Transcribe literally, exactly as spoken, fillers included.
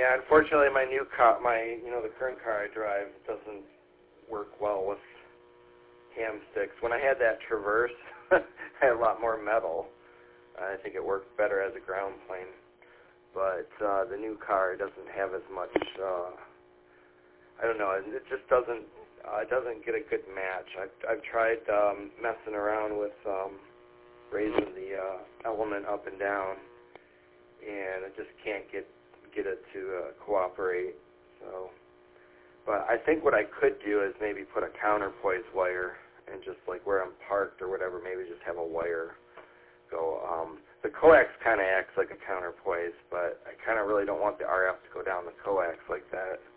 Yeah, unfortunately, my new car, my you know the current car I drive doesn't work well with cam sticks. When I had that Traverse, I had a lot more metal. I think it worked better as a ground plane. But uh, the new car doesn't have as much. Uh, I don't know. It just doesn't. Uh, it doesn't get a good match. I've I've tried um, messing around with um, raising the uh, element up and down, and I just can't get get it to uh, cooperate. So, but I think what I could do is maybe put a counterpoise wire and just like where I'm parked or whatever, maybe just have a wire go. Um, the coax kind of acts like a counterpoise, but I kind of really don't want the R F to go down the coax like that.